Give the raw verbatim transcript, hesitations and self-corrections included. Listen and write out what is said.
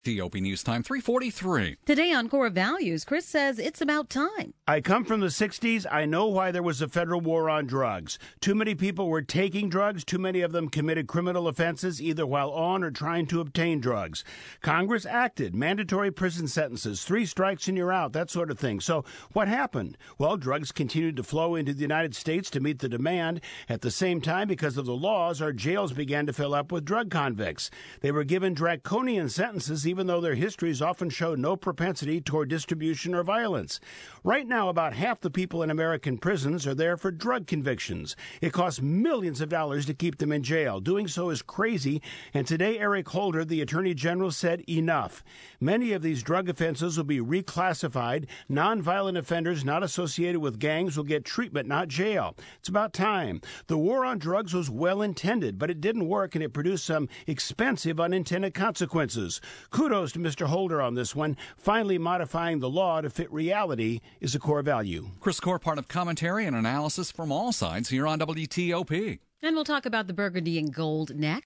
T O P News Time, three forty-three. Today on Core Values, Chris says it's about time. I come from the sixties. I know why there was a federal war on drugs. Too many people were taking drugs. Too many of them committed criminal offenses, either while on or trying to obtain drugs. Congress acted. Mandatory prison sentences, three strikes and you're out, that sort of thing. So what happened? Well, drugs continued to flow into the United States to meet the demand. At the same time, because of the laws, our jails began to fill up with drug convicts. They were given draconian sentences, even though their histories often show no propensity toward distribution or violence. Right now, about half the people in American prisons are there for drug convictions. It costs millions of dollars to keep them in jail. Doing so is crazy, and today Eric Holder, the Attorney General, said enough. Many of these drug offenses will be reclassified. Nonviolent offenders not associated with gangs will get treatment, not jail. It's about time. The war on drugs was well intended, but it didn't work, and it produced some expensive unintended consequences. Kudos to Mister Holder on this one. Finally modifying the law to fit reality is a core value. Chris Core, part of commentary and analysis from all sides here on W T O P. And we'll talk about the burgundy and gold next.